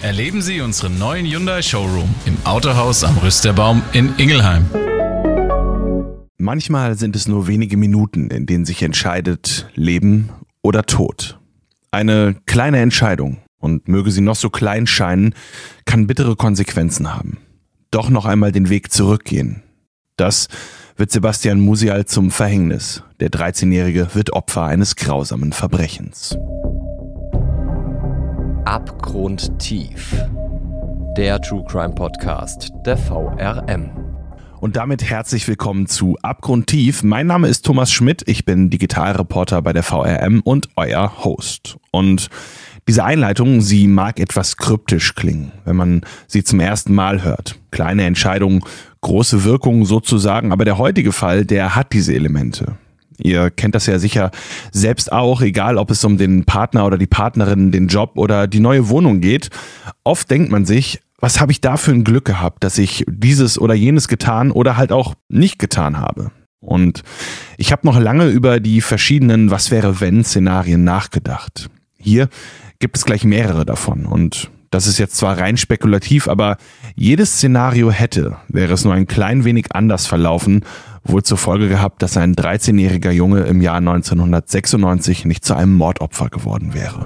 Erleben Sie unseren neuen Hyundai Showroom im Autohaus am Rüsterbaum in Ingelheim. Manchmal sind es nur wenige Minuten, in denen sich entscheidet, Leben oder Tod. Eine kleine Entscheidung, und möge sie noch so klein scheinen, kann bittere Konsequenzen haben. Doch noch einmal den Weg zurückgehen. Das wird Sebastian Musial zum Verhängnis. Der 13-Jährige wird Opfer eines grausamen Verbrechens. Abgrundtief. Der True Crime Podcast der VRM. Und damit herzlich willkommen zu Abgrundtief. Mein Name ist Thomas Schmidt, ich bin Digitalreporter bei der VRM und euer Host. Und diese Einleitung, sie mag etwas kryptisch klingen, wenn man sie zum ersten Mal hört. Kleine Entscheidung, große Wirkung sozusagen, aber der heutige Fall, der hat diese Elemente. Ihr kennt das ja sicher selbst auch, egal ob es um den Partner oder die Partnerin, den Job oder die neue Wohnung geht. Oft denkt man sich, was habe ich da für ein Glück gehabt, dass ich dieses oder jenes getan oder halt auch nicht getan habe. Und ich habe noch lange über die verschiedenen Was-wäre-wenn-Szenarien nachgedacht. Hier gibt es gleich mehrere davon und das ist jetzt zwar rein spekulativ, aber jedes Szenario wäre es nur ein klein wenig anders verlaufen, wohl zur Folge gehabt, dass ein 13-jähriger Junge im Jahr 1996 nicht zu einem Mordopfer geworden wäre.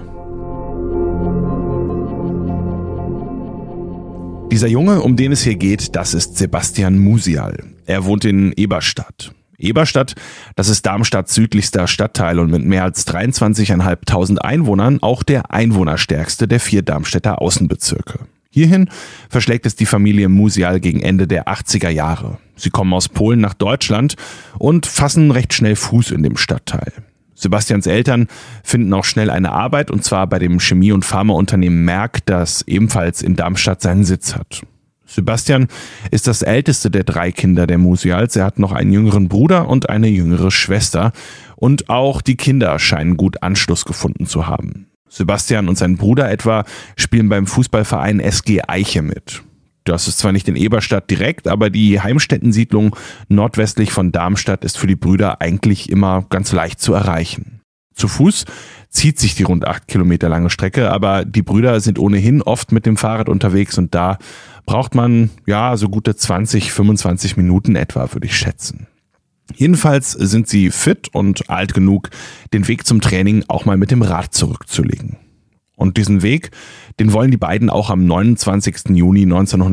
Dieser Junge, um den es hier geht, das ist Sebastian Musial. Er wohnt in Eberstadt. Eberstadt, das ist Darmstadts südlichster Stadtteil und mit mehr als 23.500 Einwohnern auch der einwohnerstärkste der 4 Darmstädter Außenbezirke. Hierhin verschlägt es die Familie Musial gegen Ende der 80er Jahre. Sie kommen aus Polen nach Deutschland und fassen recht schnell Fuß in dem Stadtteil. Sebastians Eltern finden auch schnell eine Arbeit, und zwar bei dem Chemie- und Pharmaunternehmen Merck, das ebenfalls in Darmstadt seinen Sitz hat. Sebastian ist das älteste der 3 Kinder der Musials. Er hat noch einen jüngeren Bruder und eine jüngere Schwester. Und auch die Kinder scheinen gut Anschluss gefunden zu haben. Sebastian und sein Bruder etwa spielen beim Fußballverein SG Eiche mit. Das ist zwar nicht in Eberstadt direkt, aber die Heimstättensiedlung nordwestlich von Darmstadt ist für die Brüder eigentlich immer ganz leicht zu erreichen. Zu Fuß zieht sich die rund 8 Kilometer lange Strecke, aber die Brüder sind ohnehin oft mit dem Fahrrad unterwegs und da braucht man so gute 20, 25 Minuten etwa, würde ich schätzen. Jedenfalls sind sie fit und alt genug, den Weg zum Training auch mal mit dem Rad zurückzulegen. Und diesen Weg, den wollen die beiden auch am 29. Juni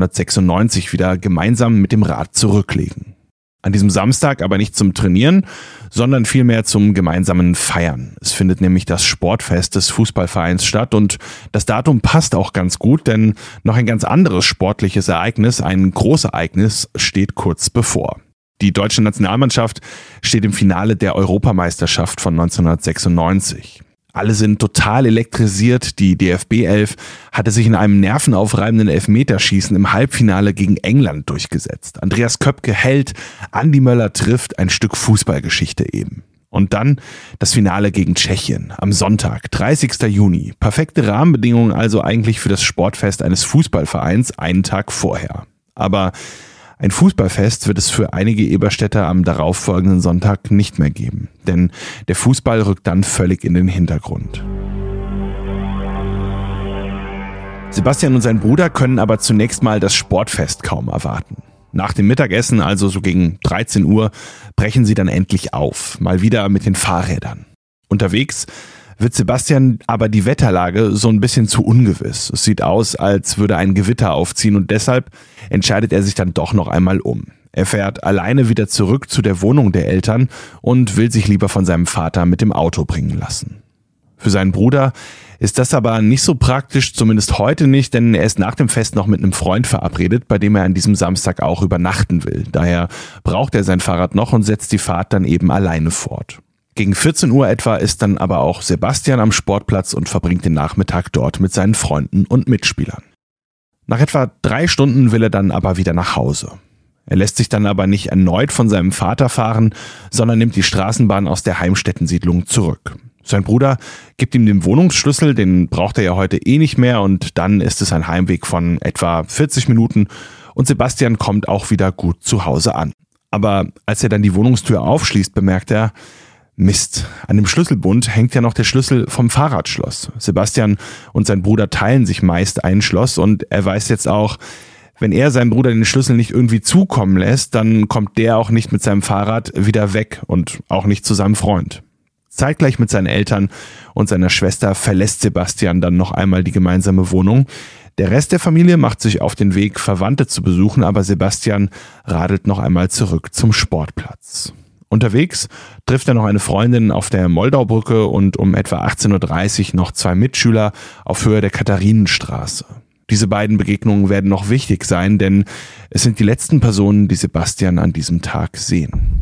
1996 wieder gemeinsam mit dem Rad zurücklegen. An diesem Samstag aber nicht zum Trainieren, sondern vielmehr zum gemeinsamen Feiern. Es findet nämlich das Sportfest des Fußballvereins statt und das Datum passt auch ganz gut, denn noch ein ganz anderes sportliches Ereignis, ein Großereignis, steht kurz bevor. Die deutsche Nationalmannschaft steht im Finale der Europameisterschaft von 1996. Alle sind total elektrisiert. Die DFB 11 hatte sich in einem nervenaufreibenden Elfmeterschießen im Halbfinale gegen England durchgesetzt. Andreas Köpke hält, Andi Möller trifft, ein Stück Fußballgeschichte eben. Und dann das Finale gegen Tschechien am Sonntag, 30. Juni. Perfekte Rahmenbedingungen also eigentlich für das Sportfest eines Fußballvereins einen Tag vorher. Aber ein Fußballfest wird es für einige Eberstädter am darauffolgenden Sonntag nicht mehr geben, denn der Fußball rückt dann völlig in den Hintergrund. Sebastian und sein Bruder können aber zunächst mal das Sportfest kaum erwarten. Nach dem Mittagessen, also so gegen 13 Uhr, brechen sie dann endlich auf, mal wieder mit den Fahrrädern. Unterwegs wird Sebastian aber die Wetterlage so ein bisschen zu ungewiss. Es sieht aus, als würde ein Gewitter aufziehen und deshalb entscheidet er sich dann doch noch einmal um. Er fährt alleine wieder zurück zu der Wohnung der Eltern und will sich lieber von seinem Vater mit dem Auto bringen lassen. Für seinen Bruder ist das aber nicht so praktisch, zumindest heute nicht, denn er ist nach dem Fest noch mit einem Freund verabredet, bei dem er an diesem Samstag auch übernachten will. Daher braucht er sein Fahrrad noch und setzt die Fahrt dann eben alleine fort. Gegen 14 Uhr etwa ist dann aber auch Sebastian am Sportplatz und verbringt den Nachmittag dort mit seinen Freunden und Mitspielern. Nach etwa 3 Stunden will er dann aber wieder nach Hause. Er lässt sich dann aber nicht erneut von seinem Vater fahren, sondern nimmt die Straßenbahn aus der Heimstättensiedlung zurück. Sein Bruder gibt ihm den Wohnungsschlüssel, den braucht er ja heute eh nicht mehr und dann ist es ein Heimweg von etwa 40 Minuten und Sebastian kommt auch wieder gut zu Hause an. Aber als er dann die Wohnungstür aufschließt, bemerkt er, Mist, an dem Schlüsselbund hängt ja noch der Schlüssel vom Fahrradschloss. Sebastian und sein Bruder teilen sich meist ein Schloss und er weiß jetzt auch, wenn er seinem Bruder den Schlüssel nicht irgendwie zukommen lässt, dann kommt der auch nicht mit seinem Fahrrad wieder weg und auch nicht zu seinem Freund. Zeitgleich mit seinen Eltern und seiner Schwester verlässt Sebastian dann noch einmal die gemeinsame Wohnung. Der Rest der Familie macht sich auf den Weg, Verwandte zu besuchen, aber Sebastian radelt noch einmal zurück zum Sportplatz. Unterwegs trifft er noch eine Freundin auf der Moldaubrücke und um etwa 18.30 Uhr noch 2 Mitschüler auf Höhe der Katharinenstraße. Diese beiden Begegnungen werden noch wichtig sein, denn es sind die letzten Personen, die Sebastian an diesem Tag sehen.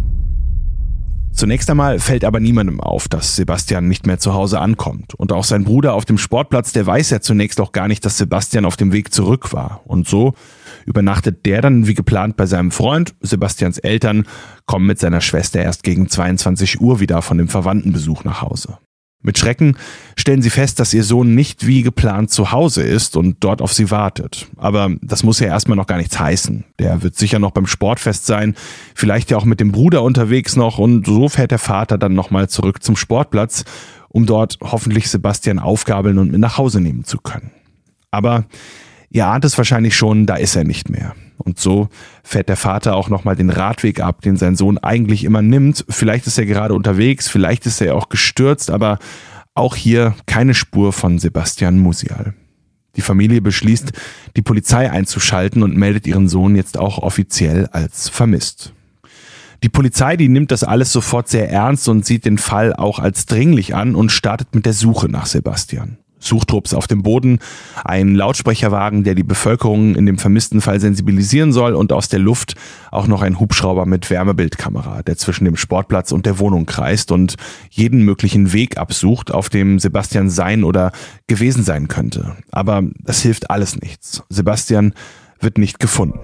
Zunächst einmal fällt aber niemandem auf, dass Sebastian nicht mehr zu Hause ankommt. Und auch sein Bruder auf dem Sportplatz, der weiß ja zunächst auch gar nicht, dass Sebastian auf dem Weg zurück war. Und so übernachtet der dann wie geplant bei seinem Freund. Sebastians Eltern kommen mit seiner Schwester erst gegen 22 Uhr wieder von dem Verwandtenbesuch nach Hause. Mit Schrecken stellen sie fest, dass ihr Sohn nicht wie geplant zu Hause ist und dort auf sie wartet. Aber das muss ja erstmal noch gar nichts heißen. Der wird sicher noch beim Sportfest sein, vielleicht ja auch mit dem Bruder unterwegs noch und so fährt der Vater dann nochmal zurück zum Sportplatz, um dort hoffentlich Sebastian aufgabeln und mit nach Hause nehmen zu können. Aber ihr ahnt es wahrscheinlich schon, da ist er nicht mehr. Und so fährt der Vater auch nochmal den Radweg ab, den sein Sohn eigentlich immer nimmt. Vielleicht ist er gerade unterwegs, vielleicht ist er auch gestürzt, aber auch hier keine Spur von Sebastian Musial. Die Familie beschließt, die Polizei einzuschalten und meldet ihren Sohn jetzt auch offiziell als vermisst. Die Polizei, die nimmt das alles sofort sehr ernst und sieht den Fall auch als dringlich an und startet mit der Suche nach Sebastian. Suchtrupps auf dem Boden, ein Lautsprecherwagen, der die Bevölkerung in dem vermissten Fall sensibilisieren soll und aus der Luft auch noch ein Hubschrauber mit Wärmebildkamera, der zwischen dem Sportplatz und der Wohnung kreist und jeden möglichen Weg absucht, auf dem Sebastian sein oder gewesen sein könnte. Aber das hilft alles nichts. Sebastian wird nicht gefunden.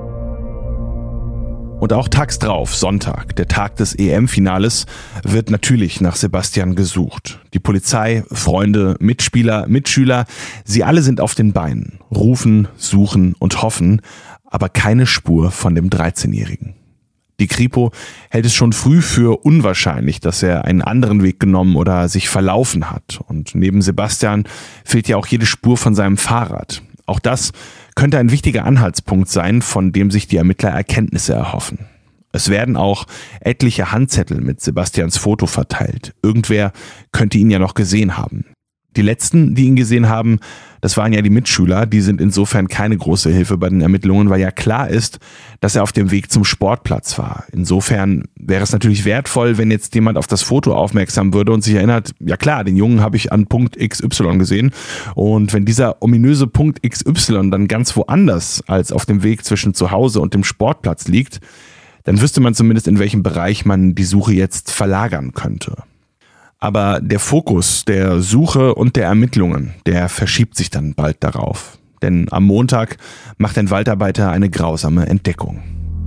Und auch tags drauf, Sonntag, der Tag des EM-Finales, wird natürlich nach Sebastian gesucht. Die Polizei, Freunde, Mitspieler, Mitschüler, sie alle sind auf den Beinen, rufen, suchen und hoffen, aber keine Spur von dem 13-Jährigen. Die Kripo hält es schon früh für unwahrscheinlich, dass er einen anderen Weg genommen oder sich verlaufen hat. Und neben Sebastian fehlt ja auch jede Spur von seinem Fahrrad. Auch das könnte ein wichtiger Anhaltspunkt sein, von dem sich die Ermittler Erkenntnisse erhoffen. Es werden auch etliche Handzettel mit Sebastians Foto verteilt. Irgendwer könnte ihn ja noch gesehen haben. Die letzten, die ihn gesehen haben, das waren ja die Mitschüler, die sind insofern keine große Hilfe bei den Ermittlungen, weil ja klar ist, dass er auf dem Weg zum Sportplatz war. Insofern wäre es natürlich wertvoll, wenn jetzt jemand auf das Foto aufmerksam würde und sich erinnert, ja klar, den Jungen habe ich an Punkt XY gesehen. Und wenn dieser ominöse Punkt XY dann ganz woanders als auf dem Weg zwischen zu Hause und dem Sportplatz liegt, dann wüsste man zumindest, in welchem Bereich man die Suche jetzt verlagern könnte. Aber der Fokus der Suche und der Ermittlungen, der verschiebt sich dann bald darauf. Denn am Montag macht ein Waldarbeiter eine grausame Entdeckung.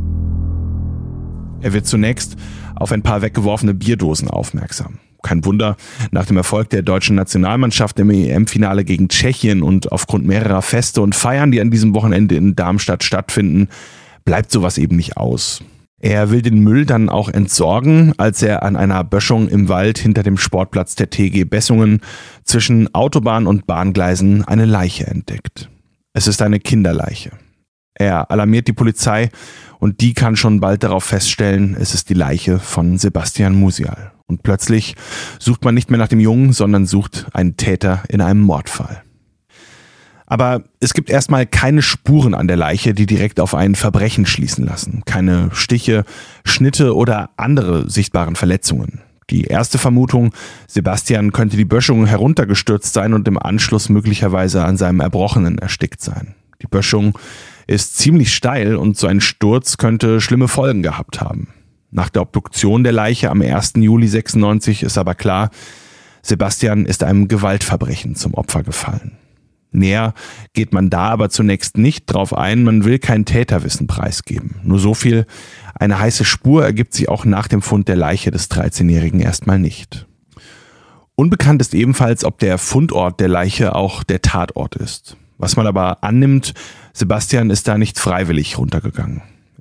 Er wird zunächst auf ein paar weggeworfene Bierdosen aufmerksam. Kein Wunder, nach dem Erfolg der deutschen Nationalmannschaft im EM-Finale gegen Tschechien und aufgrund mehrerer Feste und Feiern, die an diesem Wochenende in Darmstadt stattfinden, bleibt sowas eben nicht aus. Er will den Müll dann auch entsorgen, als er an einer Böschung im Wald hinter dem Sportplatz der TG Bessungen zwischen Autobahn und Bahngleisen eine Leiche entdeckt. Es ist eine Kinderleiche. Er alarmiert die Polizei und die kann schon bald darauf feststellen, es ist die Leiche von Sebastian Musial. Und plötzlich sucht man nicht mehr nach dem Jungen, sondern sucht einen Täter in einem Mordfall. Aber es gibt erstmal keine Spuren an der Leiche, die direkt auf ein Verbrechen schließen lassen. Keine Stiche, Schnitte oder andere sichtbaren Verletzungen. Die erste Vermutung, Sebastian könnte die Böschung heruntergestürzt sein und im Anschluss möglicherweise an seinem Erbrochenen erstickt sein. Die Böschung ist ziemlich steil und so ein Sturz könnte schlimme Folgen gehabt haben. Nach der Obduktion der Leiche am 1. Juli 96 ist aber klar, Sebastian ist einem Gewaltverbrechen zum Opfer gefallen. Näher geht man da aber zunächst nicht drauf ein, man will kein Täterwissen preisgeben. Nur so viel, eine heiße Spur ergibt sich auch nach dem Fund der Leiche des 13-Jährigen erstmal nicht. Unbekannt ist ebenfalls, ob der Fundort der Leiche auch der Tatort ist. Was man aber annimmt, Sebastian ist da nicht freiwillig runtergegangen.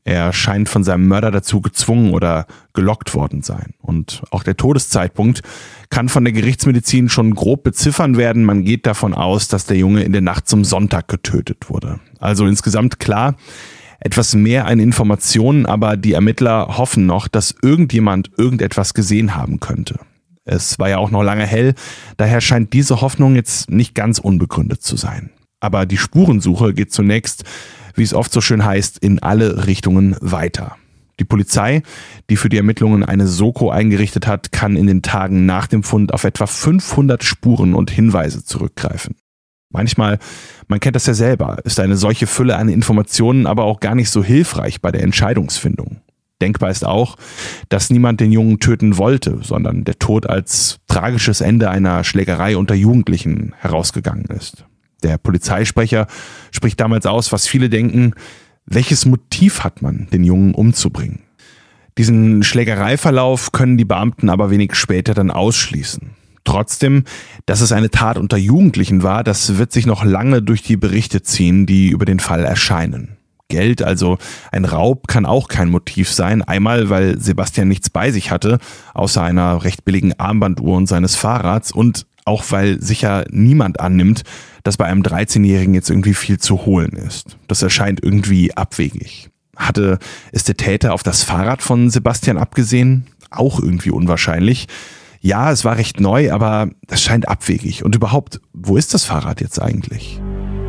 Er scheint von seinem Mörder dazu gezwungen oder gelockt worden sein. Und auch der Todeszeitpunkt kann von der Gerichtsmedizin schon grob beziffern werden. Man geht davon aus, dass der Junge in der Nacht zum Sonntag getötet wurde. Also insgesamt klar, etwas mehr an Informationen, aber die Ermittler hoffen noch, dass irgendjemand irgendetwas gesehen haben könnte. Es war ja auch noch lange hell, daher scheint diese Hoffnung jetzt nicht ganz unbegründet zu sein. Aber die Spurensuche geht zunächst, wie es oft so schön heißt, in alle Richtungen weiter. Die Polizei, die für die Ermittlungen eine Soko eingerichtet hat, kann in den Tagen nach dem Fund auf etwa 500 Spuren und Hinweise zurückgreifen. Manchmal, man kennt das ja selber, ist eine solche Fülle an Informationen aber auch gar nicht so hilfreich bei der Entscheidungsfindung. Denkbar ist auch, dass niemand den Jungen töten wollte, sondern der Tod als tragisches Ende einer Schlägerei unter Jugendlichen herausgegangen ist. Der Polizeisprecher spricht damals aus, was viele denken: Welches Motiv hat man, den Jungen umzubringen? Diesen Schlägereiverlauf können die Beamten aber wenig später dann ausschließen. Trotzdem, dass es eine Tat unter Jugendlichen war, das wird sich noch lange durch die Berichte ziehen, die über den Fall erscheinen. Geld, also ein Raub, kann auch kein Motiv sein. Einmal, weil Sebastian nichts bei sich hatte, außer einer recht billigen Armbanduhr und seines Fahrrads, und auch weil sicher niemand annimmt, dass bei einem 13-Jährigen jetzt irgendwie viel zu holen ist. Das erscheint irgendwie abwegig. Ist der Täter auf das Fahrrad von Sebastian abgesehen? Auch irgendwie unwahrscheinlich. Ja, es war recht neu, aber das scheint abwegig. Und überhaupt, wo ist das Fahrrad jetzt eigentlich?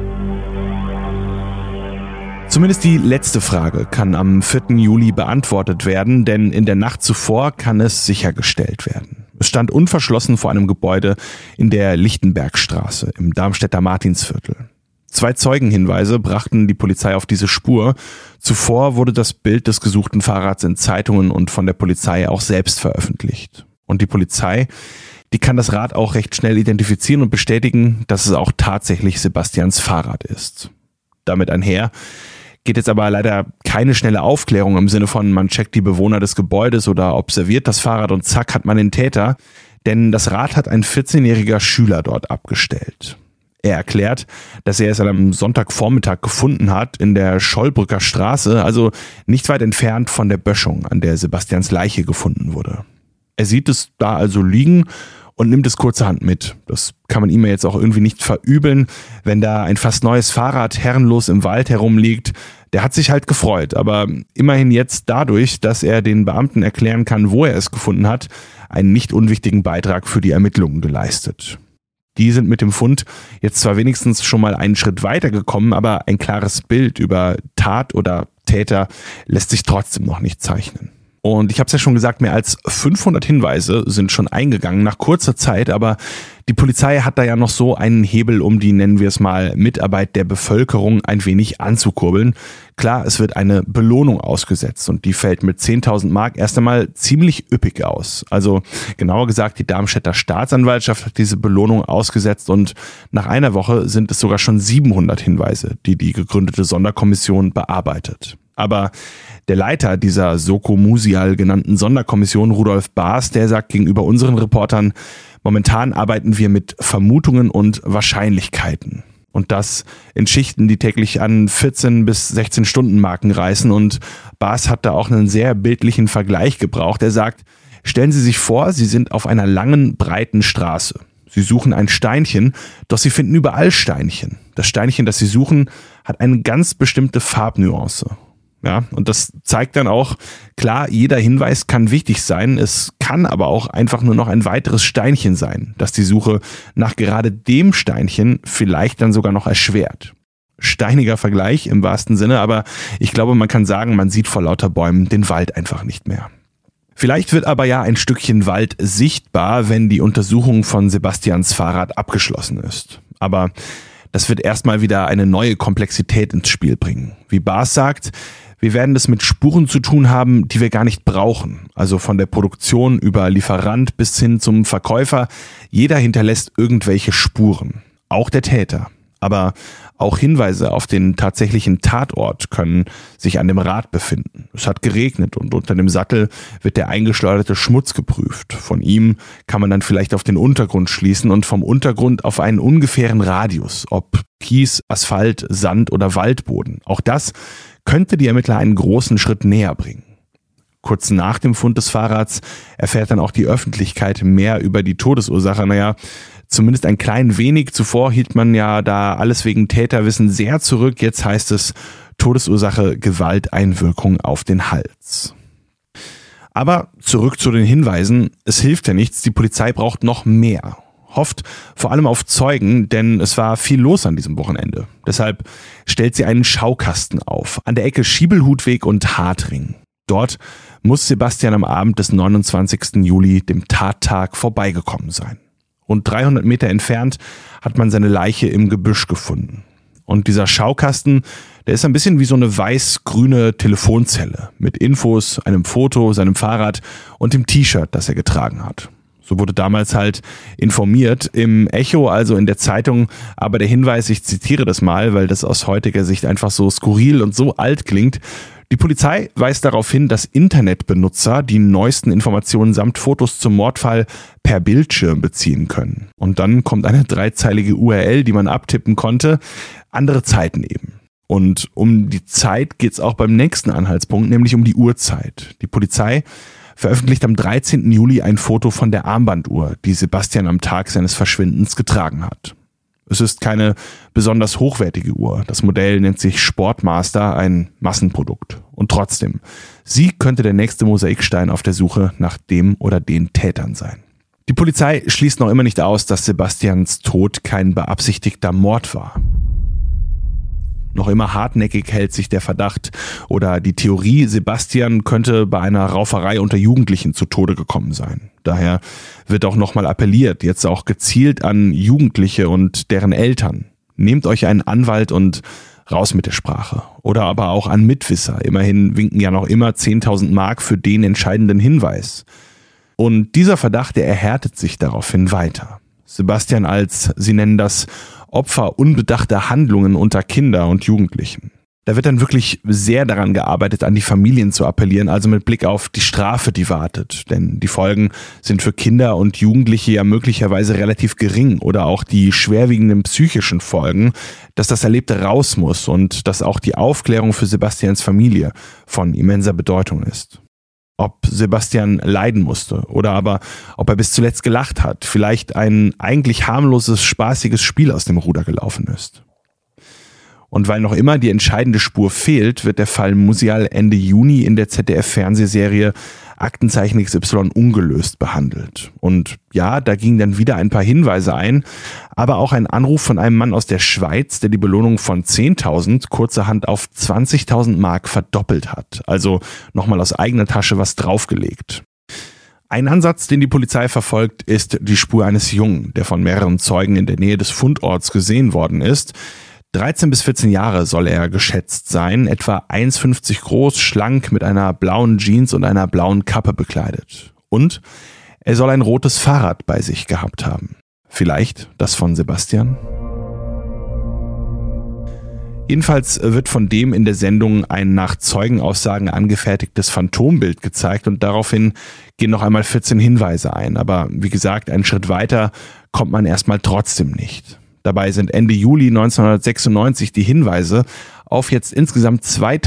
Zumindest die letzte Frage kann am 4. Juli beantwortet werden, denn in der Nacht zuvor kann es sichergestellt werden. Es stand unverschlossen vor einem Gebäude in der Lichtenbergstraße im Darmstädter Martinsviertel. 2 Zeugenhinweise brachten die Polizei auf diese Spur. Zuvor wurde das Bild des gesuchten Fahrrads in Zeitungen und von der Polizei auch selbst veröffentlicht. Und die Polizei, die kann das Rad auch recht schnell identifizieren und bestätigen, dass es auch tatsächlich Sebastians Fahrrad ist. Damit einher geht jetzt aber leider keine schnelle Aufklärung im Sinne von, man checkt die Bewohner des Gebäudes oder observiert das Fahrrad und zack hat man den Täter, denn das Rad hat ein 14-jähriger Schüler dort abgestellt. Er erklärt, dass er es am Sonntagvormittag gefunden hat in der Schollbrücker Straße, also nicht weit entfernt von der Böschung, an der Sebastians Leiche gefunden wurde. Er sieht es da also liegen und nimmt es kurzerhand mit. Das kann man ihm ja jetzt auch irgendwie nicht verübeln, wenn da ein fast neues Fahrrad herrenlos im Wald herumliegt. Der hat sich halt gefreut, aber immerhin jetzt dadurch, dass er den Beamten erklären kann, wo er es gefunden hat, einen nicht unwichtigen Beitrag für die Ermittlungen geleistet. Die sind mit dem Fund jetzt zwar wenigstens schon mal einen Schritt weiter gekommen, aber ein klares Bild über Tat oder Täter lässt sich trotzdem noch nicht zeichnen. Und ich habe es ja schon gesagt, mehr als 500 Hinweise sind schon eingegangen nach kurzer Zeit, aber die Polizei hat da ja noch so einen Hebel, um die, nennen wir es mal, Mitarbeit der Bevölkerung ein wenig anzukurbeln. Klar, es wird eine Belohnung ausgesetzt und die fällt mit 10.000 Mark erst einmal ziemlich üppig aus. Also genauer gesagt, die Darmstädter Staatsanwaltschaft hat diese Belohnung ausgesetzt und nach einer Woche sind es sogar schon 700 Hinweise, die die gegründete Sonderkommission bearbeitet. Aber der Leiter dieser Soko Musial genannten Sonderkommission, Rudolf Baas, der sagt gegenüber unseren Reportern, momentan arbeiten wir mit Vermutungen und Wahrscheinlichkeiten. Und das in Schichten, die täglich an 14 bis 16 Stunden Marken reißen. Und Baas hat da auch einen sehr bildlichen Vergleich gebraucht. Er sagt, stellen Sie sich vor, Sie sind auf einer langen, breiten Straße. Sie suchen ein Steinchen, doch Sie finden überall Steinchen. Das Steinchen, das Sie suchen, hat eine ganz bestimmte Farbnuance. Ja, und das zeigt dann auch, klar, jeder Hinweis kann wichtig sein, es kann aber auch einfach nur noch ein weiteres Steinchen sein, das die Suche nach gerade dem Steinchen vielleicht dann sogar noch erschwert. Steiniger Vergleich im wahrsten Sinne, aber ich glaube, man kann sagen, man sieht vor lauter Bäumen den Wald einfach nicht mehr. Vielleicht wird aber ja ein Stückchen Wald sichtbar, wenn die Untersuchung von Sebastians Fahrrad abgeschlossen ist. Aber das wird erstmal wieder eine neue Komplexität ins Spiel bringen. Wie Baas sagt, wir werden es mit Spuren zu tun haben, die wir gar nicht brauchen. Also von der Produktion über Lieferant bis hin zum Verkäufer. Jeder hinterlässt irgendwelche Spuren. Auch der Täter. Aber Auch Hinweise auf den tatsächlichen Tatort können sich an dem Rad befinden. Es hat geregnet und unter dem Sattel wird der eingeschleuderte Schmutz geprüft. Von ihm kann man dann vielleicht auf den Untergrund schließen und vom Untergrund auf einen ungefähren Radius, ob Kies, Asphalt, Sand oder Waldboden. Auch das könnte die Ermittler einen großen Schritt näher bringen. Kurz nach dem Fund des Fahrrads erfährt dann auch die Öffentlichkeit mehr über die Todesursache. Zumindest ein klein wenig. Zuvor hielt man ja da alles wegen Täterwissen sehr zurück. Jetzt heißt es Todesursache Gewalteinwirkung auf den Hals. Aber zurück zu den Hinweisen. Es hilft ja nichts. Die Polizei braucht noch mehr. Hofft vor allem auf Zeugen, denn es war viel los an diesem Wochenende. Deshalb stellt sie einen Schaukasten auf. An der Ecke Schiebelhutweg und Hartring. Dort muss Sebastian am Abend des 29. Juli, dem Tattag, vorbeigekommen sein. Rund 300 Meter entfernt hat man seine Leiche im Gebüsch gefunden. Und dieser Schaukasten, der ist ein bisschen wie so eine weiß-grüne Telefonzelle mit Infos, einem Foto, seinem Fahrrad und dem T-Shirt, das er getragen hat. So wurde damals halt informiert, im Echo, also in der Zeitung, aber der Hinweis, ich zitiere das mal, weil das aus heutiger Sicht einfach so skurril und so alt klingt. Die Polizei weist darauf hin, dass Internetbenutzer die neuesten Informationen samt Fotos zum Mordfall per Bildschirm beziehen können. Und dann kommt eine 3-zeilige URL, die man abtippen konnte. Andere Zeiten eben. Und um die Zeit geht's auch beim nächsten Anhaltspunkt, nämlich um die Uhrzeit. Die Polizei veröffentlicht am 13. Juli ein Foto von der Armbanduhr, die Sebastian am Tag seines Verschwindens getragen hat. Es ist keine besonders hochwertige Uhr. Das Modell nennt sich Sportmaster, ein Massenprodukt. Und trotzdem, sie könnte der nächste Mosaikstein auf der Suche nach dem oder den Tätern sein. Die Polizei schließt noch immer nicht aus, dass Sebastians Tod kein beabsichtigter Mord war. Noch immer hartnäckig hält sich der Verdacht oder die Theorie, Sebastian könnte bei einer Rauferei unter Jugendlichen zu Tode gekommen sein. Daher wird auch nochmal appelliert, jetzt auch gezielt an Jugendliche und deren Eltern. Nehmt euch einen Anwalt und raus mit der Sprache. Oder aber auch an Mitwisser. Immerhin winken ja noch immer 10.000 Mark für den entscheidenden Hinweis. Und dieser Verdacht, der erhärtet sich daraufhin weiter. Sebastian als, sie nennen das, Opfer unbedachter Handlungen unter Kinder und Jugendlichen. Da wird dann wirklich sehr daran gearbeitet, an die Familien zu appellieren, also mit Blick auf die Strafe, die wartet. Denn die Folgen sind für Kinder und Jugendliche ja möglicherweise relativ gering oder auch die schwerwiegenden psychischen Folgen, dass das Erlebte raus muss und dass auch die Aufklärung für Sebastians Familie von immenser Bedeutung ist. Ob Sebastian leiden musste oder aber ob er bis zuletzt gelacht hat, vielleicht ein eigentlich harmloses, spaßiges Spiel aus dem Ruder gelaufen ist. Und weil noch immer die entscheidende Spur fehlt, wird der Fall Musial Ende Juni in der ZDF-Fernsehserie Aktenzeichen XY ungelöst behandelt. Und ja, da gingen dann wieder ein paar Hinweise ein, aber auch ein Anruf von einem Mann aus der Schweiz, der die Belohnung von 10.000 kurzerhand auf 20.000 Mark verdoppelt hat. Also nochmal aus eigener Tasche was draufgelegt. Ein Ansatz, den die Polizei verfolgt, ist die Spur eines Jungen, der von mehreren Zeugen in der Nähe des Fundorts gesehen worden ist. 13 bis 14 Jahre soll er geschätzt sein, etwa 1,50 groß, schlank, mit einer blauen Jeans und einer blauen Kappe bekleidet. Und er soll ein rotes Fahrrad bei sich gehabt haben. Vielleicht das von Sebastian? Jedenfalls wird von dem in der Sendung ein nach Zeugenaussagen angefertigtes Phantombild gezeigt und daraufhin gehen noch einmal 14 Hinweise ein. Aber wie gesagt, einen Schritt weiter kommt man erstmal trotzdem nicht. Dabei sind Ende Juli 1996 die Hinweise auf jetzt insgesamt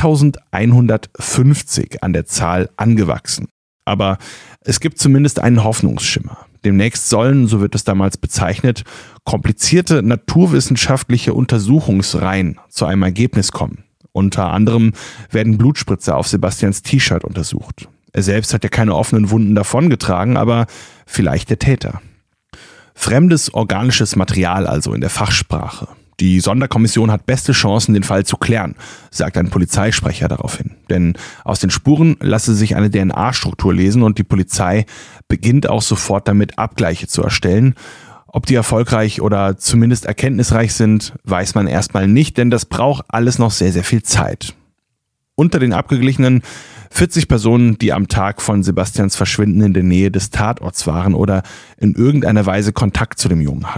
2150 an der Zahl angewachsen. Aber es gibt zumindest einen Hoffnungsschimmer. Demnächst sollen, so wird es damals bezeichnet, komplizierte naturwissenschaftliche Untersuchungsreihen zu einem Ergebnis kommen. Unter anderem werden Blutspritzer auf Sebastians T-Shirt untersucht. Er selbst hat ja keine offenen Wunden davongetragen, aber vielleicht der Täter. Fremdes organisches Material also in der Fachsprache. Die Sonderkommission hat beste Chancen, den Fall zu klären, sagt ein Polizeisprecher daraufhin. Denn aus den Spuren lasse sich eine DNA-Struktur lesen und die Polizei beginnt auch sofort damit, Abgleiche zu erstellen. Ob die erfolgreich oder zumindest erkenntnisreich sind, weiß man erstmal nicht, denn das braucht alles noch sehr, sehr viel Zeit. Unter den abgeglichenen 40 Personen, die am Tag von Sebastians Verschwinden in der Nähe des Tatorts waren oder in irgendeiner Weise Kontakt zu dem Jungen hatten.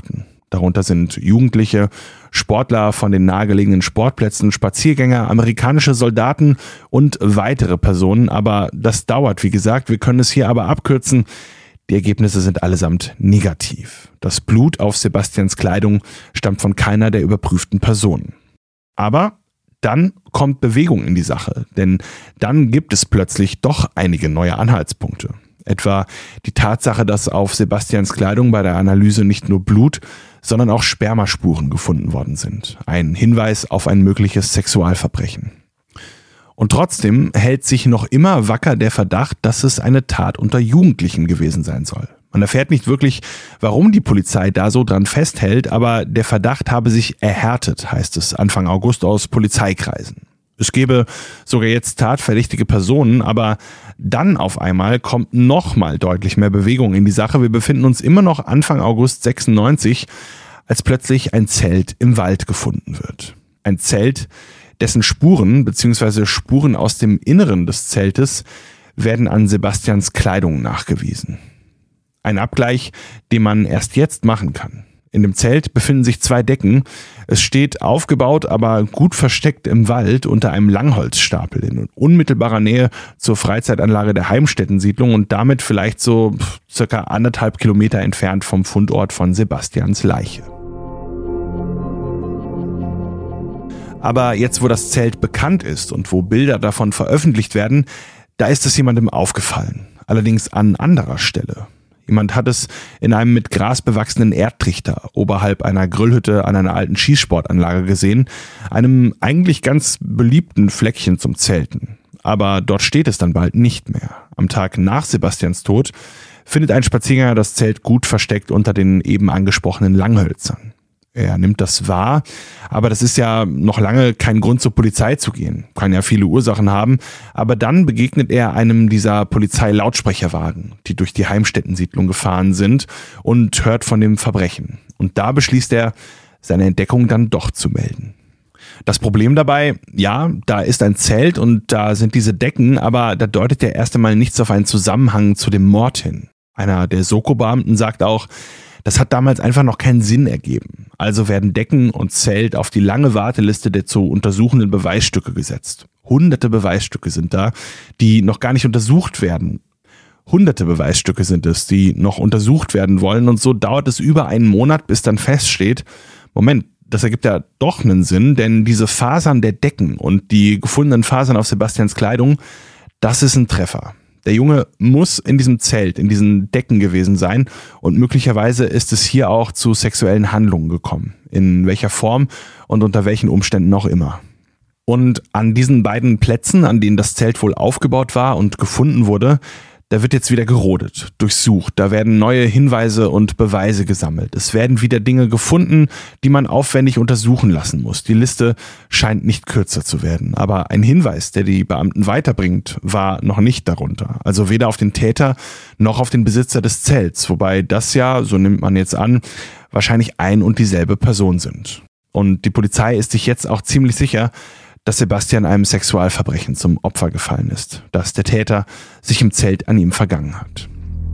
Darunter sind Jugendliche, Sportler von den nahegelegenen Sportplätzen, Spaziergänger, amerikanische Soldaten und weitere Personen. Aber das dauert, wie gesagt, wir können es hier aber abkürzen. Die Ergebnisse sind allesamt negativ. Das Blut auf Sebastians Kleidung stammt von keiner der überprüften Personen. Aber dann kommt Bewegung in die Sache, denn dann gibt es plötzlich doch einige neue Anhaltspunkte. Etwa die Tatsache, dass auf Sebastians Kleidung bei der Analyse nicht nur Blut, sondern auch Spermaspuren gefunden worden sind. Ein Hinweis auf ein mögliches Sexualverbrechen. Und trotzdem hält sich noch immer wacker der Verdacht, dass es eine Tat unter Jugendlichen gewesen sein soll. Man erfährt nicht wirklich, warum die Polizei da so dran festhält, aber der Verdacht habe sich erhärtet, heißt es Anfang August aus Polizeikreisen. Es gäbe sogar jetzt tatverdächtige Personen, aber dann auf einmal kommt nochmal deutlich mehr Bewegung in die Sache. Wir befinden uns immer noch Anfang August 96, als plötzlich ein Zelt im Wald gefunden wird. Ein Zelt, dessen Spuren bzw. Spuren aus dem Inneren des Zeltes werden an Sebastians Kleidung nachgewiesen. Ein Abgleich, den man erst jetzt machen kann. In dem Zelt befinden sich 2 Decken. Es steht aufgebaut, aber gut versteckt im Wald unter einem Langholzstapel in unmittelbarer Nähe zur Freizeitanlage der Heimstättensiedlung und damit vielleicht so circa 1,5 Kilometer entfernt vom Fundort von Sebastians Leiche. Aber jetzt, wo das Zelt bekannt ist und wo Bilder davon veröffentlicht werden, da ist es jemandem aufgefallen. Allerdings an anderer Stelle. Jemand hat es in einem mit Gras bewachsenen Erdtrichter oberhalb einer Grillhütte an einer alten Schießsportanlage gesehen, einem eigentlich ganz beliebten Fleckchen zum Zelten. Aber dort steht es dann bald nicht mehr. Am Tag nach Sebastians Tod findet ein Spaziergänger das Zelt gut versteckt unter den eben angesprochenen Langhölzern. Er nimmt das wahr, aber das ist ja noch lange kein Grund, zur Polizei zu gehen. Kann ja viele Ursachen haben, aber dann begegnet er einem dieser Polizeilautsprecherwagen, die durch die Heimstättensiedlung gefahren sind und hört von dem Verbrechen. Und da beschließt er, seine Entdeckung dann doch zu melden. Das Problem dabei, ja, da ist ein Zelt und da sind diese Decken, aber da deutet ja erst einmal nichts auf einen Zusammenhang zu dem Mord hin. Einer der Soko-Beamten sagt auch, das hat damals einfach noch keinen Sinn ergeben. Also werden Decken und Zelt auf die lange Warteliste der zu untersuchenden Beweisstücke gesetzt. Hunderte Beweisstücke sind da, die noch gar nicht untersucht werden. Hunderte Beweisstücke sind es, die noch untersucht werden wollen und so dauert es über einen Monat, bis dann feststeht, Moment, das ergibt ja doch einen Sinn, denn diese Fasern der Decken und die gefundenen Fasern auf Sebastians Kleidung, das ist ein Treffer. Der Junge muss in diesem Zelt, in diesen Decken gewesen sein und möglicherweise ist es hier auch zu sexuellen Handlungen gekommen. In welcher Form und unter welchen Umständen auch immer. Und an diesen beiden Plätzen, an denen das Zelt wohl aufgebaut war und gefunden wurde, da wird jetzt wieder gerodet, durchsucht. Da werden neue Hinweise und Beweise gesammelt. Es werden wieder Dinge gefunden, die man aufwendig untersuchen lassen muss. Die Liste scheint nicht kürzer zu werden. Aber ein Hinweis, der die Beamten weiterbringt, war noch nicht darunter. Also weder auf den Täter noch auf den Besitzer des Zelts. Wobei das ja, so nimmt man jetzt an, wahrscheinlich ein und dieselbe Person sind. Und die Polizei ist sich jetzt auch ziemlich sicher, dass Sebastian einem Sexualverbrechen zum Opfer gefallen ist, dass der Täter sich im Zelt an ihm vergangen hat.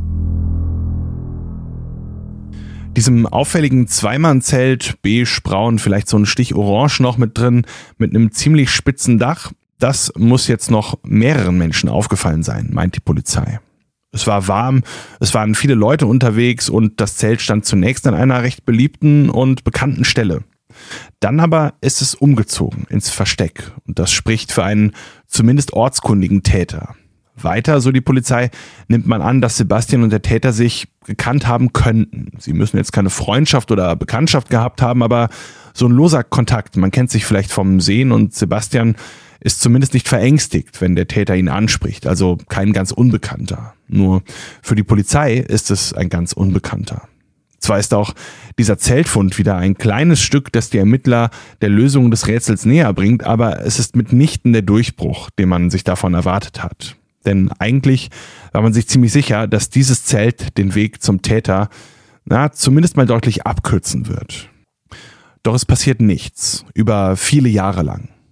Diesem auffälligen Zweimannzelt, beige-braun, vielleicht so ein Stich orange noch mit drin, mit einem ziemlich spitzen Dach, das muss jetzt noch mehreren Menschen aufgefallen sein, meint die Polizei. Es war warm, es waren viele Leute unterwegs und das Zelt stand zunächst an einer recht beliebten und bekannten Stelle. Dann aber ist es umgezogen ins Versteck und das spricht für einen zumindest ortskundigen Täter. Weiter, so die Polizei, nimmt man an, dass Sebastian und der Täter sich gekannt haben könnten. Sie müssen jetzt keine Freundschaft oder Bekanntschaft gehabt haben, aber so ein loser Kontakt. Man kennt sich vielleicht vom Sehen und Sebastian ist zumindest nicht verängstigt, wenn der Täter ihn anspricht. Also kein ganz Unbekannter. Nur für die Polizei ist es ein ganz Unbekannter. Zwar ist auch dieser Zeltfund wieder ein kleines Stück, das die Ermittler der Lösung des Rätsels näher bringt, aber es ist mitnichten der Durchbruch, den man sich davon erwartet hat. Denn eigentlich war man sich ziemlich sicher, dass dieses Zelt den Weg zum Täter, zumindest mal deutlich abkürzen wird. Doch es passiert nichts, über viele Jahre lang.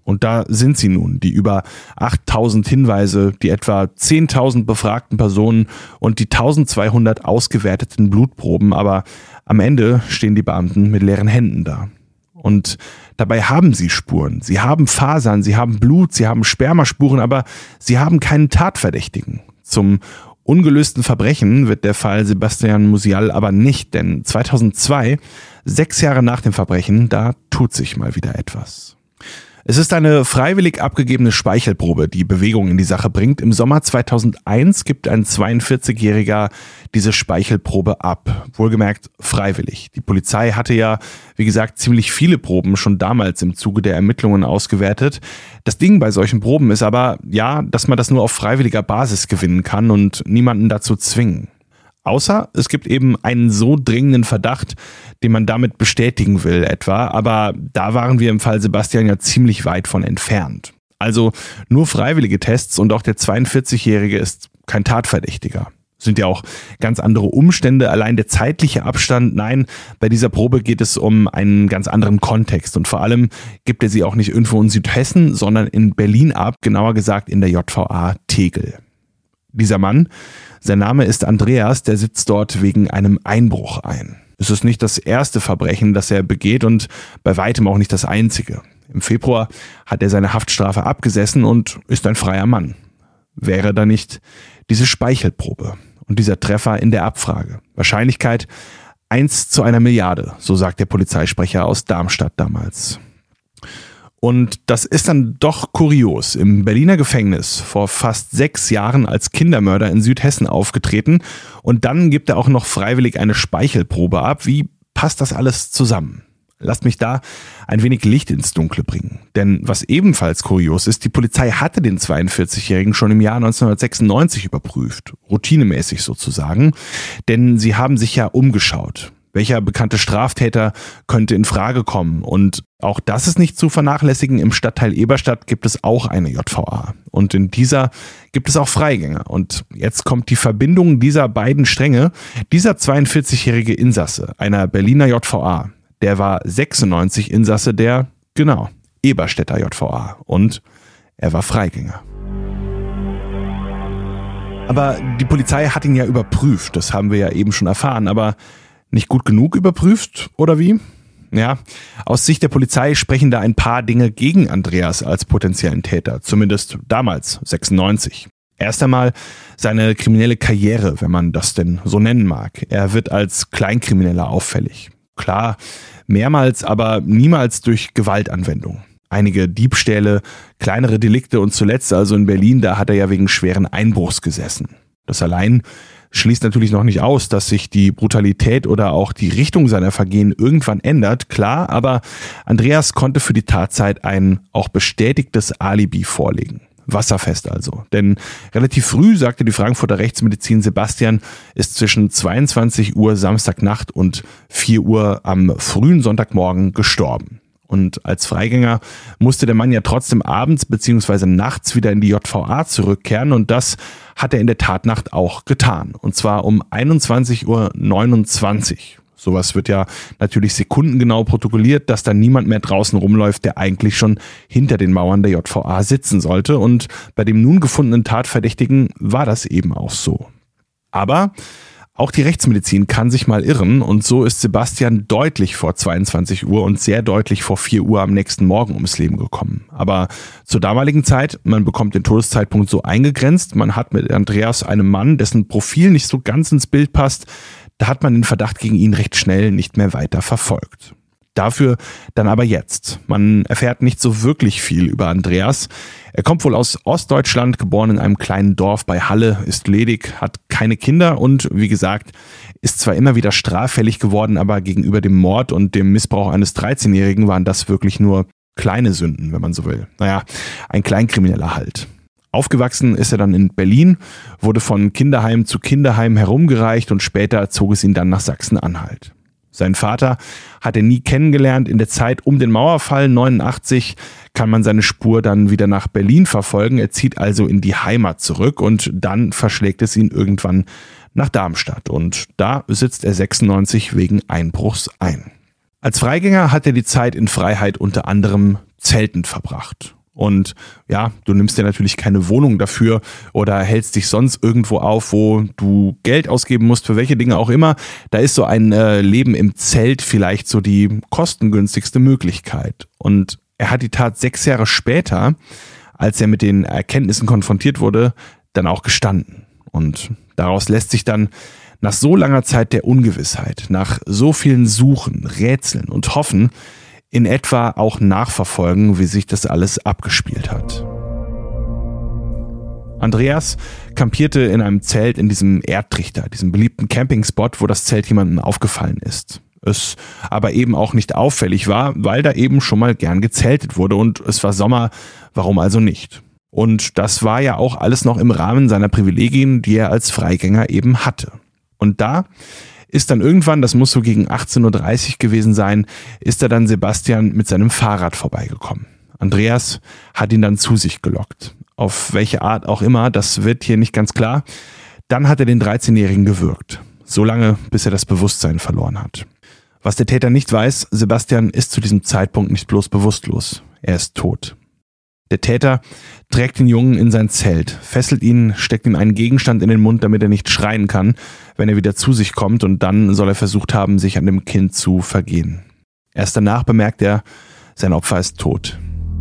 Und da sind sie nun, die über 8.000 Hinweise, die etwa 10.000 befragten Personen und die 1.200 ausgewerteten Blutproben. Aber am Ende stehen die Beamten mit leeren Händen da. Und dabei haben sie Spuren. Sie haben Fasern, sie haben Blut, sie haben Spermaspuren, aber sie haben keinen Tatverdächtigen. Zum ungelösten Verbrechen wird der Fall Sebastian Musial aber nicht, denn 2002, 6 Jahre nach dem Verbrechen, da tut sich mal wieder etwas. Es ist eine freiwillig abgegebene Speichelprobe, die Bewegung in die Sache bringt. Im Sommer 2001 gibt ein 42-Jähriger diese Speichelprobe ab. Wohlgemerkt freiwillig. Die Polizei hatte ja, wie gesagt, ziemlich viele Proben schon damals im Zuge der Ermittlungen ausgewertet. Das Ding bei solchen Proben ist aber, ja, dass man das nur auf freiwilliger Basis gewinnen kann und niemanden dazu zwingen. Außer es gibt eben einen so dringenden Verdacht, den man damit bestätigen will etwa, aber da waren wir im Fall Sebastian ja ziemlich weit von entfernt. Also nur freiwillige Tests und auch der 42-Jährige ist kein Tatverdächtiger. Sind ja auch ganz andere Umstände, allein der zeitliche Abstand, nein, bei dieser Probe geht es um einen ganz anderen Kontext und vor allem gibt er sie auch nicht irgendwo in Südhessen, sondern in Berlin ab, genauer gesagt in der JVA Tegel. Dieser Mann, sein Name ist Andreas, der sitzt dort wegen einem Einbruch ein. Es ist nicht das erste Verbrechen, das er begeht und bei weitem auch nicht das einzige. Im Februar hat er seine Haftstrafe abgesessen und ist ein freier Mann. Wäre da nicht diese Speichelprobe und dieser Treffer in der Abfrage? Wahrscheinlichkeit 1:1 Milliarde, so sagt der Polizeisprecher aus Darmstadt damals. Und das ist dann doch kurios. Im Berliner Gefängnis vor fast 6 Jahren als Kindermörder in Südhessen aufgetreten und dann gibt er auch noch freiwillig eine Speichelprobe ab. Wie passt das alles zusammen? Lasst mich da ein wenig Licht ins Dunkle bringen. Denn was ebenfalls kurios ist, die Polizei hatte den 42-Jährigen schon im Jahr 1996 überprüft. Routinemäßig sozusagen. Denn sie haben sich ja umgeschaut. Welcher bekannte Straftäter könnte in Frage kommen? Und auch das ist nicht zu vernachlässigen. Im Stadtteil Eberstadt gibt es auch eine JVA. Und in dieser gibt es auch Freigänger. Und jetzt kommt die Verbindung dieser beiden Stränge. Dieser 42-jährige Insasse einer Berliner JVA, der war 96 Insasse der, Eberstädter JVA. Und er war Freigänger. Aber die Polizei hat ihn ja überprüft. Das haben wir ja eben schon erfahren. Aber nicht gut genug überprüft, oder wie? Ja, aus Sicht der Polizei sprechen da ein paar Dinge gegen Andreas als potenziellen Täter, zumindest damals, 96. Erst einmal seine kriminelle Karriere, wenn man das denn so nennen mag. Er wird als Kleinkrimineller auffällig. Klar, mehrmals, aber niemals durch Gewaltanwendung. Einige Diebstähle, kleinere Delikte und zuletzt also in Berlin, da hat er ja wegen schweren Einbruchs gesessen. Das allein schließt natürlich noch nicht aus, dass sich die Brutalität oder auch die Richtung seiner Vergehen irgendwann ändert, klar, aber Andreas konnte für die Tatzeit ein auch bestätigtes Alibi vorlegen. Wasserfest also. Denn relativ früh, sagte die Frankfurter Rechtsmedizin, Sebastian ist zwischen 22 Uhr Samstagnacht und 4 Uhr am frühen Sonntagmorgen gestorben. Und als Freigänger musste der Mann ja trotzdem abends bzw. nachts wieder in die JVA zurückkehren und das hat er in der Tatnacht auch getan. Und zwar um 21:29 Uhr. Sowas wird ja natürlich sekundengenau protokolliert, dass da niemand mehr draußen rumläuft, der eigentlich schon hinter den Mauern der JVA sitzen sollte. Und bei dem nun gefundenen Tatverdächtigen war das eben auch so. Aber auch die Rechtsmedizin kann sich mal irren und so ist Sebastian deutlich vor 22 Uhr und sehr deutlich vor 4 Uhr am nächsten Morgen ums Leben gekommen. Aber zur damaligen Zeit, man bekommt den Todeszeitpunkt so eingegrenzt, man hat mit Andreas einen Mann, dessen Profil nicht so ganz ins Bild passt, da hat man den Verdacht gegen ihn recht schnell nicht mehr weiter verfolgt. Dafür dann aber jetzt. Man erfährt nicht so wirklich viel über Andreas. Er kommt wohl aus Ostdeutschland, geboren in einem kleinen Dorf bei Halle, ist ledig, hat keine Kinder und, wie gesagt, ist zwar immer wieder straffällig geworden, aber gegenüber dem Mord und dem Missbrauch eines 13-Jährigen waren das wirklich nur kleine Sünden, wenn man so will. Naja, ein Kleinkrimineller halt. Aufgewachsen ist er dann in Berlin, wurde von Kinderheim zu Kinderheim herumgereicht und später zog es ihn dann nach Sachsen-Anhalt. Seinen Vater hat er nie kennengelernt. In der Zeit um den Mauerfall 89 kann man seine Spur dann wieder nach Berlin verfolgen. Er zieht also in die Heimat zurück und dann verschlägt es ihn irgendwann nach Darmstadt. Und da sitzt er 96 wegen Einbruchs ein. Als Freigänger hat er die Zeit in Freiheit unter anderem zeltend verbracht. Und ja, du nimmst dir natürlich keine Wohnung dafür oder hältst dich sonst irgendwo auf, wo du Geld ausgeben musst, für welche Dinge auch immer. Da ist so ein Leben im Zelt vielleicht so die kostengünstigste Möglichkeit. Und er hat die Tat 6 Jahre später, als er mit den Erkenntnissen konfrontiert wurde, dann auch gestanden. Und daraus lässt sich dann nach so langer Zeit der Ungewissheit, nach so vielen Suchen, Rätseln und Hoffen, in etwa auch nachverfolgen, wie sich das alles abgespielt hat. Andreas kampierte in einem Zelt in diesem Erdtrichter, diesem beliebten Campingspot, wo das Zelt jemandem aufgefallen ist. Es aber eben auch nicht auffällig war, weil da eben schon mal gern gezeltet wurde und es war Sommer, warum also nicht? Und das war ja auch alles noch im Rahmen seiner Privilegien, die er als Freigänger eben hatte. Und da ist dann irgendwann, das muss so gegen 18:30 Uhr gewesen sein, ist er dann Sebastian mit seinem Fahrrad vorbeigekommen. Andreas hat ihn dann zu sich gelockt. Auf welche Art auch immer, das wird hier nicht ganz klar. Dann hat er den 13-Jährigen gewürgt. So lange, bis er das Bewusstsein verloren hat. Was der Täter nicht weiß, Sebastian ist zu diesem Zeitpunkt nicht bloß bewusstlos. Er ist tot. Der Täter trägt den Jungen in sein Zelt, fesselt ihn, steckt ihm einen Gegenstand in den Mund, damit er nicht schreien kann, wenn er wieder zu sich kommt, und dann soll er versucht haben, sich an dem Kind zu vergehen. Erst danach bemerkt er, sein Opfer ist tot.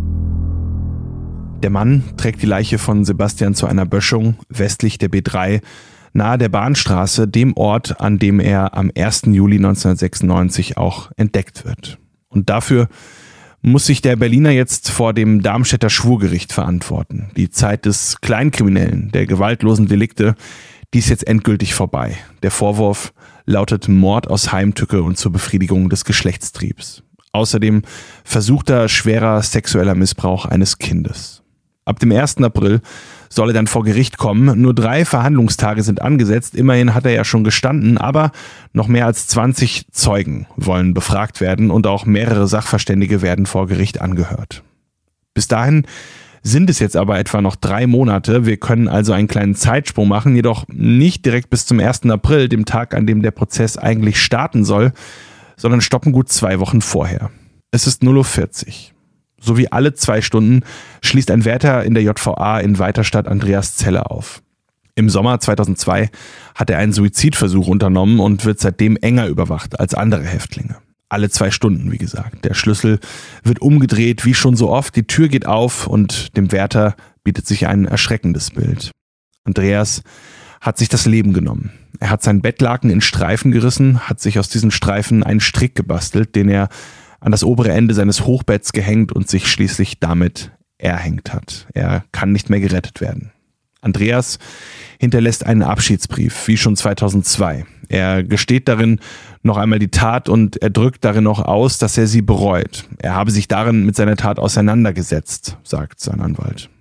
Der Mann trägt die Leiche von Sebastian zu einer Böschung westlich der B3, nahe der Bahnstraße, dem Ort, an dem er am 1. Juli 1996 auch entdeckt wird. Und dafür muss sich der Berliner jetzt vor dem Darmstädter Schwurgericht verantworten. Die Zeit des Kleinkriminellen, der gewaltlosen Delikte, die ist jetzt endgültig vorbei. Der Vorwurf lautet Mord aus Heimtücke und zur Befriedigung des Geschlechtstriebs. Außerdem versuchter schwerer sexueller Missbrauch eines Kindes. Ab dem 1. April soll er dann vor Gericht kommen. Nur 3 Verhandlungstage sind angesetzt. Immerhin hat er ja schon gestanden, aber noch mehr als 20 Zeugen wollen befragt werden und auch mehrere Sachverständige werden vor Gericht angehört. Bis dahin sind es jetzt aber etwa noch 3 Monate. Wir können also einen kleinen Zeitsprung machen, jedoch nicht direkt bis zum 1. April, dem Tag, an dem der Prozess eigentlich starten soll, sondern stoppen gut 2 Wochen vorher. Es ist 0:40 Uhr. So wie alle 2 Stunden schließt ein Wärter in der JVA in Weiterstadt Andreas Zelle auf. Im Sommer 2002 hat er einen Suizidversuch unternommen und wird seitdem enger überwacht als andere Häftlinge. Alle 2 Stunden, wie gesagt. Der Schlüssel wird umgedreht, wie schon so oft. Die Tür geht auf und dem Wärter bietet sich ein erschreckendes Bild. Andreas hat sich das Leben genommen. Er hat sein Bettlaken in Streifen gerissen, hat sich aus diesen Streifen einen Strick gebastelt, den er an das obere Ende seines Hochbetts gehängt und sich schließlich damit erhängt hat. Er kann nicht mehr gerettet werden. Andreas hinterlässt einen Abschiedsbrief, wie schon 2002. Er gesteht darin noch einmal die Tat und er drückt darin noch aus, dass er sie bereut. Er habe sich darin mit seiner Tat auseinandergesetzt, sagt sein Anwalt.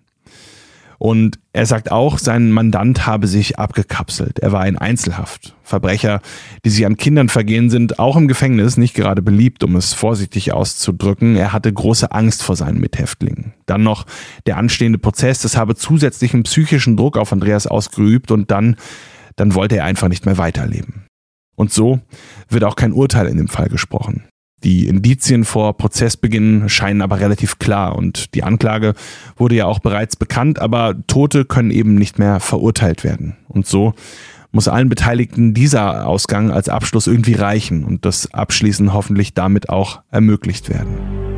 Und er sagt auch, sein Mandant habe sich abgekapselt. Er war in Einzelhaft. Verbrecher, die sich an Kindern vergehen, sind auch im Gefängnis nicht gerade beliebt, um es vorsichtig auszudrücken. Er hatte große Angst vor seinen Mithäftlingen. Dann noch der anstehende Prozess, das habe zusätzlichen psychischen Druck auf Andreas ausgeübt und dann wollte er einfach nicht mehr weiterleben. Und so wird auch kein Urteil in dem Fall gesprochen. Die Indizien vor Prozessbeginn scheinen aber relativ klar und die Anklage wurde ja auch bereits bekannt, aber Tote können eben nicht mehr verurteilt werden. Und so muss allen Beteiligten dieser Ausgang als Abschluss irgendwie reichen und das Abschließen hoffentlich damit auch ermöglicht werden.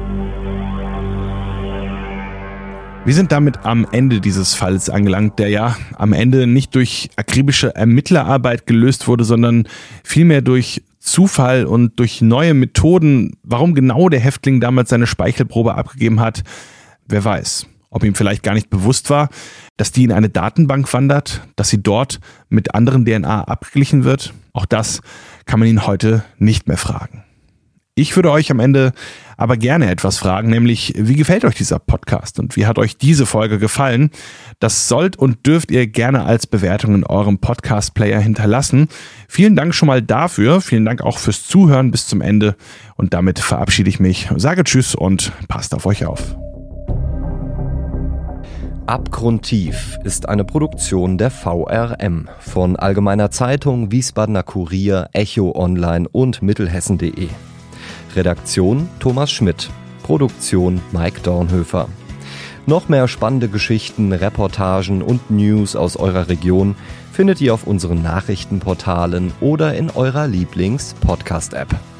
Wir sind damit am Ende dieses Falls angelangt, der ja am Ende nicht durch akribische Ermittlerarbeit gelöst wurde, sondern vielmehr durch Zufall und durch neue Methoden. Warum genau der Häftling damals seine Speichelprobe abgegeben hat, wer weiß. Ob ihm vielleicht gar nicht bewusst war, dass die in eine Datenbank wandert, dass sie dort mit anderen DNA abgeglichen wird. Auch das kann man ihn heute nicht mehr fragen. Ich würde euch am Ende aber gerne etwas fragen, nämlich wie gefällt euch dieser Podcast und wie hat euch diese Folge gefallen? Das sollt und dürft ihr gerne als Bewertung in eurem Podcast-Player hinterlassen. Vielen Dank schon mal dafür, vielen Dank auch fürs Zuhören bis zum Ende und damit verabschiede ich mich, sage Tschüss und passt auf euch auf. Abgrundtief ist eine Produktion der VRM von Allgemeiner Zeitung, Wiesbadener Kurier, Echo Online und Mittelhessen.de. Redaktion Thomas Schmidt. Produktion Mike Dornhöfer. Noch mehr spannende Geschichten, Reportagen und News aus eurer Region findet ihr auf unseren Nachrichtenportalen oder in eurer Lieblings-Podcast-App.